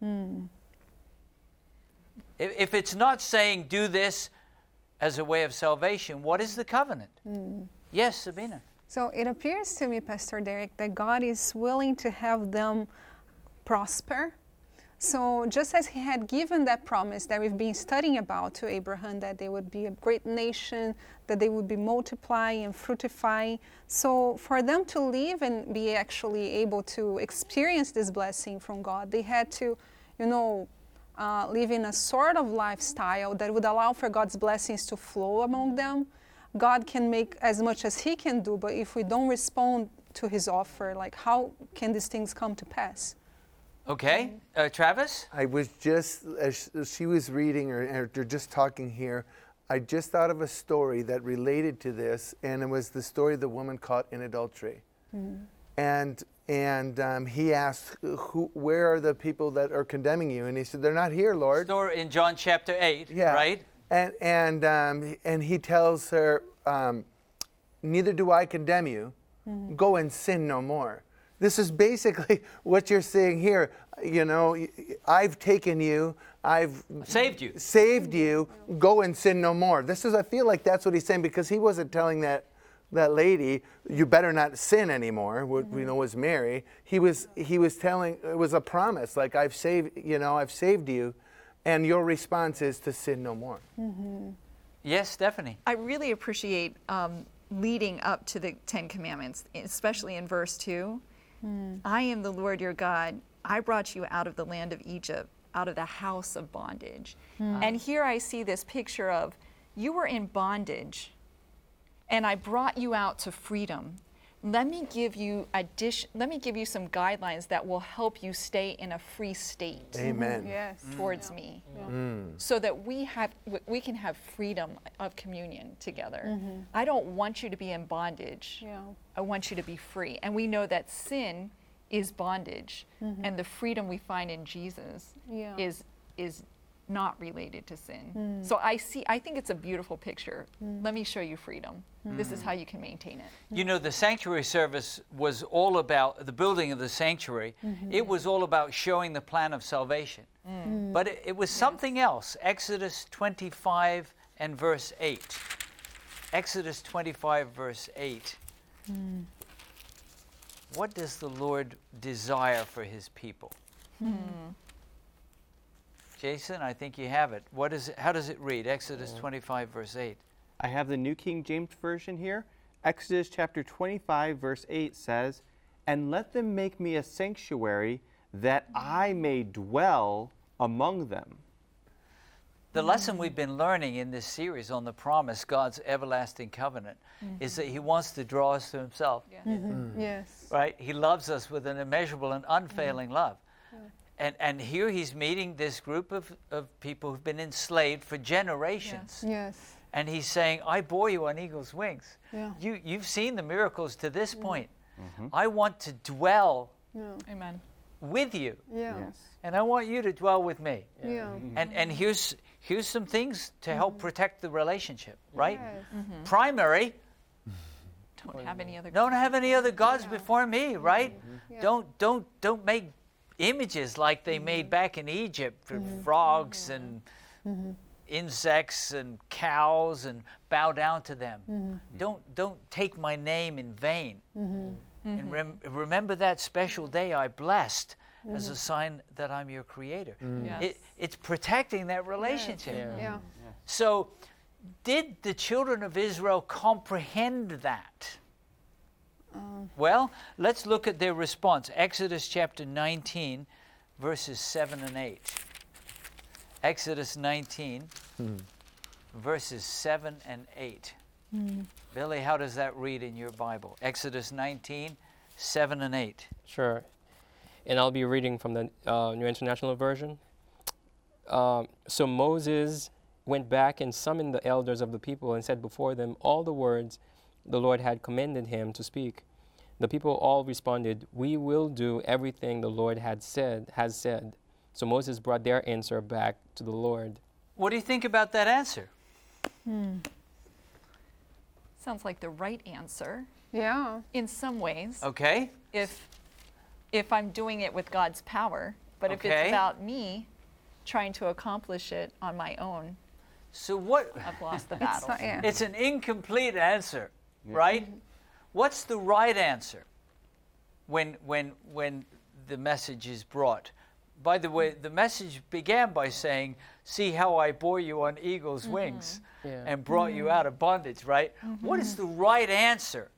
If it's not saying do this as a way of salvation, what is the covenant? Yes, Sabina. So it appears to me, Pastor Derek, that God is willing to have them prosper. So just as he had given that promise that we've been studying about to Abraham, that they would be a great nation, that they would be multiplying and fructifying. So for them to live and be actually able to experience this blessing from God, they had to, live in a sort of lifestyle that would allow for God's blessings to flow among them. God can make as much as he can do, but if we don't respond to his offer, like how can these things come to pass? Okay, Travis? I was just, as she was reading or just talking here, I just thought of a story that related to this, and it was the story of the woman caught in adultery. And he asked, where are the people that are condemning you? And he said, they're not here, Lord. Story in John chapter 8, right? And he tells her, neither do I condemn you. Go and sin no more. This is basically what you're saying here. I've taken you. I've saved you. Go and sin no more. I feel like that's what he's saying, because he wasn't telling that lady, you better not sin anymore, what we know was Mary. He was telling, it was a promise, like I've saved you, and your response is to sin no more. Yes, Stephanie. I really appreciate leading up to the 10 Commandments, especially in verse 2. I am the Lord your God. I brought you out of the land of Egypt, out of the house of bondage. And here I see this picture of you were in bondage, and I brought you out to freedom. let me give you some guidelines that will help you stay in a free state Amen. Yes. towards me, so that we can have freedom of communion together. I don't want you to be in bondage. Yeah. I want you to be free. And we know that sin is bondage, and the freedom we find in Jesus Yeah. is not related to sin. So I think it's a beautiful picture. Let me show you freedom. This is how you can maintain it. You know, the sanctuary service was all about the building of the sanctuary. It was all about showing the plan of salvation. But it was something else. Exodus 25 and verse 8. Exodus 25, verse 8. What does the Lord desire for his people? Jason, I think you have it. How does it read? Exodus 25, verse 8. I have the New King James Version here. Exodus chapter 25, verse 8 says, "And let them make me a sanctuary that I may dwell among them." The lesson we've been learning in this series on the promise, God's everlasting covenant, is that he wants to draw us to himself. Yes. Right? He loves us with an immeasurable and unfailing love. And here he's meeting this group of people who've been enslaved for generations. Yes. And he's saying, I bore you on eagle's wings. Yeah. You've seen the miracles to this point. I want to dwell Yeah. Amen. with you. Yeah. Yes. And I want you to dwell with me. Yeah. And here's some things to help protect the relationship, right? Yes. Primary, Don't have any other. don't have any other gods before me, right? Yeah. Don't make images like they made back in Egypt for frogs and insects and cows and bow down to them. Don't take my name in vain. And remember that special day I blessed as a sign that I'm your creator. Yes. It's protecting that relationship. Yeah. So did the children of Israel comprehend that? Well, let's look at their response. Exodus chapter 19, verses 7 and 8. Exodus 19, verses 7 and 8. Billy, how does that read in your Bible? Exodus 19, 7 and 8. Sure. And I'll be reading from the New International Version. So Moses went back and summoned the elders of the people and said before them all the words the Lord had commanded him to speak. The people all responded, "We will do everything the Lord has said." So Moses brought their answer back to the Lord. What do you think about that answer? Sounds like the right answer Yeah. in some ways. Okay. If I'm doing it with God's power, but if Okay. it's about me trying to accomplish it on my own, So what? I've lost the It's battle. not, yeah. It's an incomplete answer, right? What's the right answer when the message is brought? By the way, the message began by saying, "See how I bore you on eagle's wings Yeah. and brought you out of bondage," right? What is the right answer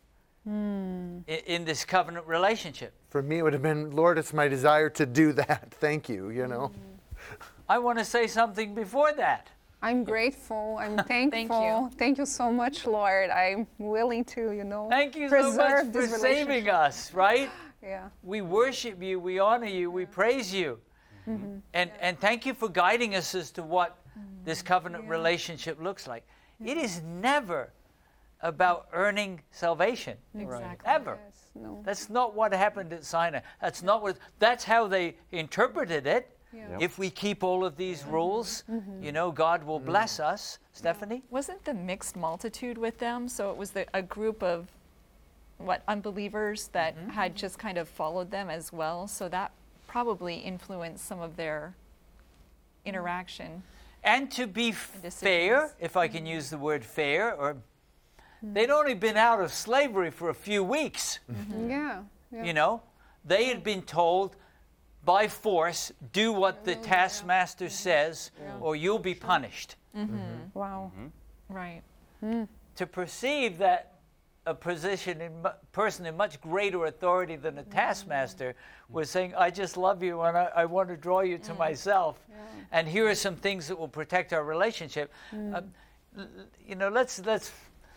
in this covenant relationship? For me, it would have been, Lord, it's my desire to do that. Thank you, you know. I want to say something before that. I'm grateful. I'm thankful. Thank you so much, Lord. I'm willing to, Thank you so much preserve for this saving relationship. us, right? Yeah. We worship you, we honor you, we praise you. And thank you for guiding us as to what this covenant relationship looks like. It is never about earning salvation. Exactly. Ever. Yes. No. That's not what happened at Sinai. That's how they interpreted it. Yeah. If we keep all of these rules, God will bless us. Stephanie? Wasn't the mixed multitude with them? So it was a group of unbelievers that had just kind of followed them as well. So that probably influenced some of their interaction. And to be fair, decisions. if I can use the word fair, or they'd only been out of slavery for a few weeks. Yeah. Yeah. They had been told by force, do what the taskmaster says, or you'll be punished. Wow. Right. To perceive that a person in much greater authority than a taskmaster was saying, I just love you and I want to draw you to myself. And here are some things that will protect our relationship. Let's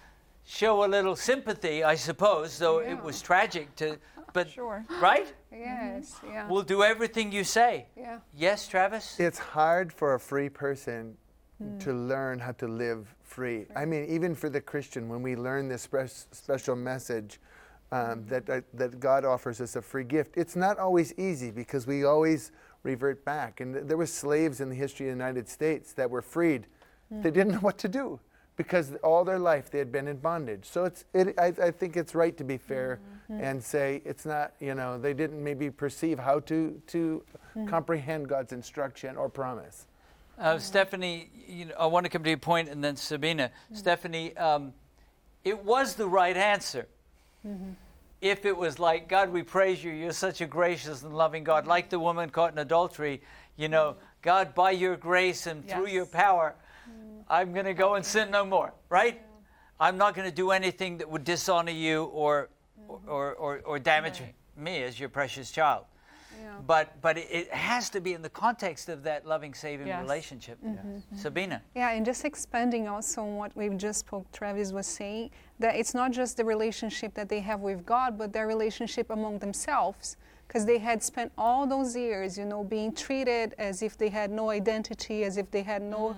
show a little sympathy, I suppose, though it was tragic to, but, Sure. right? Yes, yeah. We'll do everything you say. Yeah. Yes, Travis? It's hard for a free person to learn how to live free. I mean, even for the Christian, when we learn this special message that God offers us a free gift, it's not always easy because we always revert back. And there were slaves in the history of the United States that were freed. They didn't know what to do because all their life they had been in bondage. So I think it's right to be fair and say it's not, they didn't maybe perceive how to comprehend God's instruction or promise. Stephanie, I want to come to your point, and then Sabina. Stephanie, it was the right answer. If it was like, God, we praise you, you're such a gracious and loving God, like the woman caught in adultery, God, by your grace and through your power, I'm going to go and sin no more, right? I'm not going to do anything that would dishonor you or damage me as your precious child. Yeah. But it has to be in the context of that loving, saving relationship. Sabina. Yeah, and just expanding also on what we've just spoke, Travis was saying, that it's not just the relationship that they have with God, but their relationship among themselves. Because they had spent all those years, being treated as if they had no identity, as if they had no,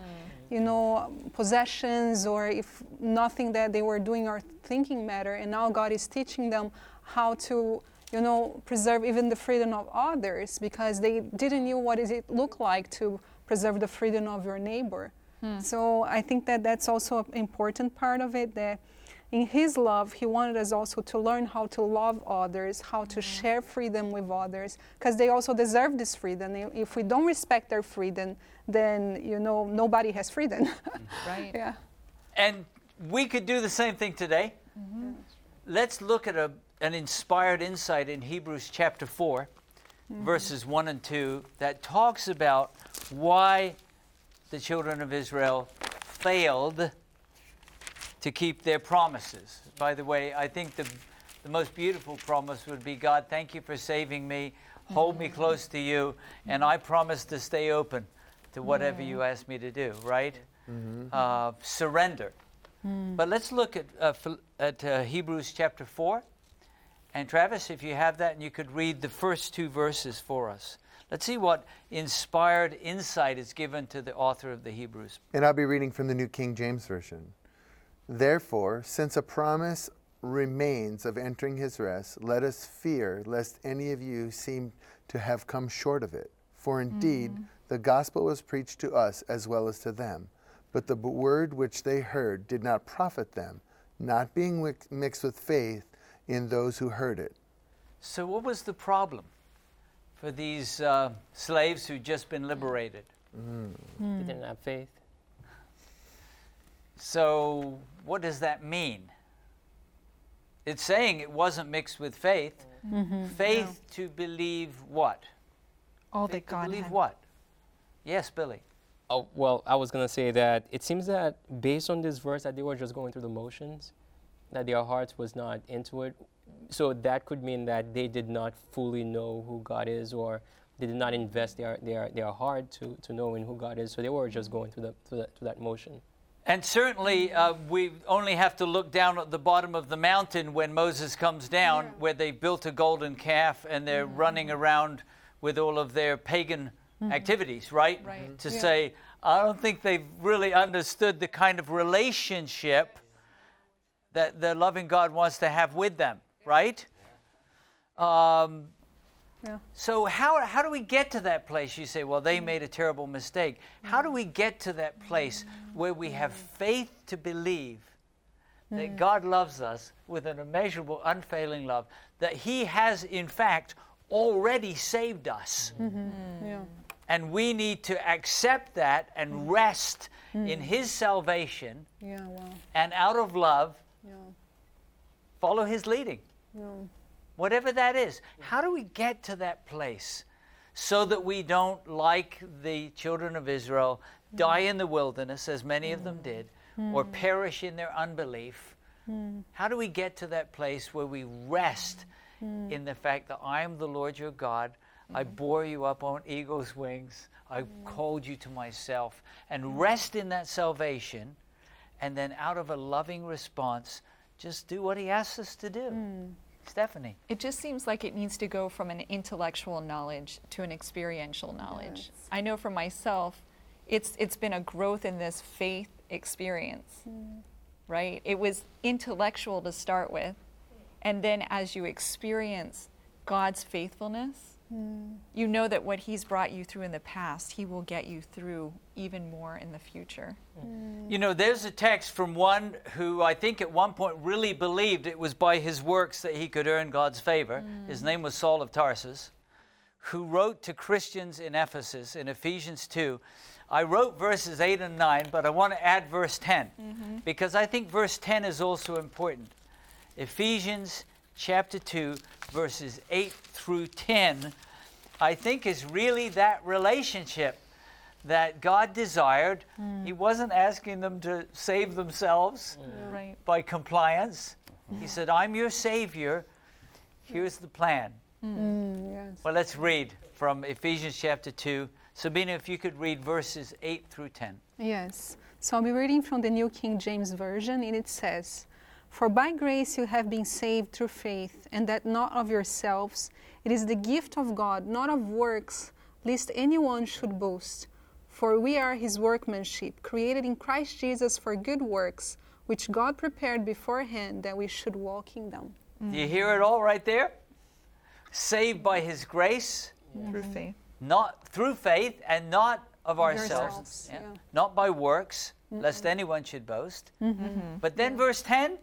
possessions, or if nothing that they were doing or thinking mattered. And now God is teaching them how to preserve even the freedom of others, because they didn't know what it looked like to preserve the freedom of your neighbor. So I think that that's also an important part of it, that in His love, He wanted us also to learn how to love others, how to share freedom with others, because they also deserve this freedom. If we don't respect their freedom, then, nobody has freedom. Right. Yeah. And we could do the same thing today. Let's look at an inspired insight in Hebrews chapter 4, verses 1 and 2, that talks about why the children of Israel failed to keep their promises. By the way, I think the most beautiful promise would be, God, thank you for saving me, hold me close to you, and I promise to stay open to whatever you ask me to do, right? Surrender. But let's look at Hebrews chapter 4. And Travis, if you have that, and you could read the first 2 verses for us. Let's see what inspired insight is given to the author of the Hebrews. And I'll be reading from the New King James Version. Therefore, since a promise remains of entering His rest, let us fear lest any of you seem to have come short of it. For indeed, the gospel was preached to us as well as to them. But the word which they heard did not profit them, not being mixed with faith in those who heard it. So what was the problem for these slaves who'd just been liberated? They didn't have faith. So what does that mean? It's saying it wasn't mixed with faith. Faith to believe what? All Faith that to God believe had. what? Yes, Billy. Oh, well, I was going to say that it seems that based on this verse that they were just going through the motions, that their hearts was not into it. So that could mean that they did not fully know who God is, or they did not invest their heart to knowing who God is. So they were just going through that motion. And certainly we only have to look down at the bottom of the mountain when Moses comes down, where they built a golden calf and they're running around with all of their pagan activities, right? To say, I don't think they've really understood the kind of relationship that the loving God wants to have with them, right? So how do we get to that place? You say, well, they made a terrible mistake. How do we get to that place where we have faith to believe that God loves us with an immeasurable, unfailing love, that He has, in fact, already saved us? And we need to accept that and rest in His salvation, and out of love, follow His leading. Whatever that is. How do we get to that place so that we don't, like the children of Israel, die in the wilderness, as many of them did, or perish in their unbelief? How do we get to that place where we rest in the fact that I am the Lord your God, I bore you up on eagle's wings, I called you to myself, and rest in that salvation, and then out of a loving response, just do what he asks us to do. Stephanie. It just seems like it needs to go from an intellectual knowledge to an experiential knowledge. Yes. I know for myself, it's been a growth in this faith experience, right? It was intellectual to start with, and then as you experience God's faithfulness, you know that what he's brought you through in the past, he will get you through even more in the future. You know, there's a text from one who I think at one point really believed it was by his works that he could earn God's favor. His name was Saul of Tarsus, who wrote to Christians in Ephesus in Ephesians 2. I wrote verses 8 and 9, but I want to add verse 10 because I think verse 10 is also important. Ephesians chapter 2, verses 8 through 10, I think is really that relationship that God desired. He wasn't asking them to save themselves Right. by compliance. He said, I'm your Savior. Here's the plan. Yes. Well, let's read from Ephesians chapter 2. Sabina, if you could read verses 8 through 10. Yes. So I'll be reading from the New King James Version, and it says, For by grace you have been saved through faith, and that not of yourselves. It is the gift of God, not of works, lest anyone should boast. For we are his workmanship, created in Christ Jesus for good works, which God prepared beforehand that we should walk in them. Do you hear it all right there? Saved by his grace, Through faith. not through faith, and not of Yourselves, ourselves. yeah. Not by works, lest anyone should boast. But then verse 10,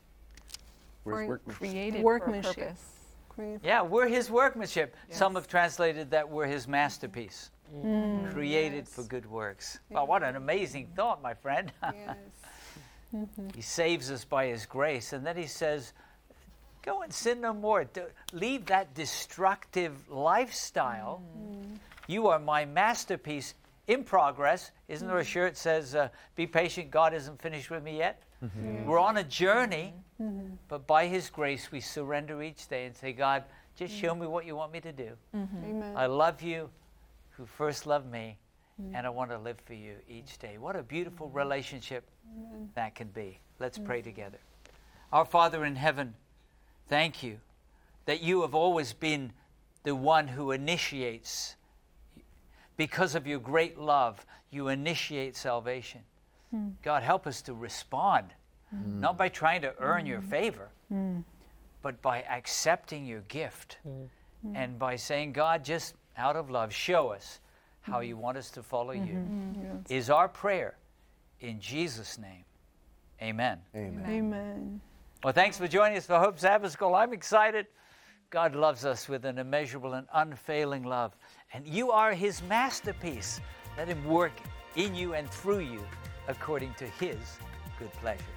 Where's For- workmanship? Created Workmanship. for a purpose. Created yeah, we're his workmanship. Yes. Some have translated that we're his masterpiece, created for good works. Well, what an amazing thought, my friend. Yes. He saves us by his grace, and then he says, go and sin no more. Leave that destructive lifestyle. You are my masterpiece in progress. Isn't there a shirt that says, be patient, God isn't finished with me yet? We're on a journey, but by his grace we surrender each day and say, God, just show me what you want me to do. Amen. I love you who first loved me, and I want to live for you each day. What a beautiful relationship that can be. Let's pray together. Our Father in heaven, thank you that you have always been the one who initiates. Because of your great love, you initiate salvation. God, help us to respond, not by trying to earn your favor, but by accepting your gift and by saying, God, just out of love, show us how you want us to follow you. Is our prayer in Jesus' name. Amen. Amen. Amen. Well, thanks for joining us for Hope Sabbath School. I'm excited. God loves us with an immeasurable and unfailing love, and you are his masterpiece. Let him work in you and through you according to his good pleasure.